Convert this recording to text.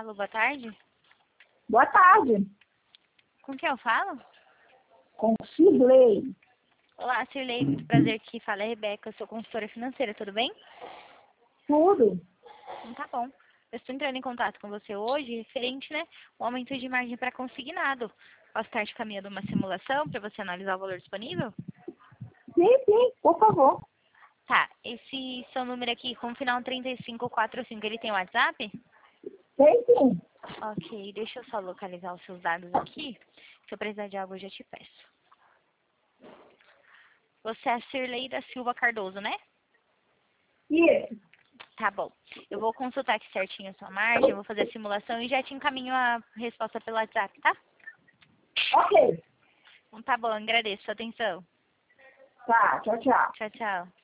Alô, boa tarde. Boa tarde. Com quem eu falo? Com Cirlei. Olá, Cirlei, muito prazer que fala é a Rebeca, eu sou consultora financeira, tudo bem? Tudo. Então tá bom. Eu estou entrando em contato com você hoje referente, né, o aumento de margem para consignado. Posso estar te caminhando uma simulação para você analisar o valor disponível? Sim, por favor. Tá, esse seu número aqui com o final 3545, ele tem WhatsApp? Tem sim. Ok, deixa eu só localizar os seus dados aqui. Se eu precisar de algo, eu já te peço. Você é a Cirlei da Silva Cardoso, né? Isso. Tá bom. Eu vou consultar aqui certinho a sua margem, eu vou fazer a simulação e já te encaminho a resposta pelo WhatsApp, tá? Ok. Então tá bom, agradeço a sua atenção. Tá, tchau, tchau. Tchau, tchau.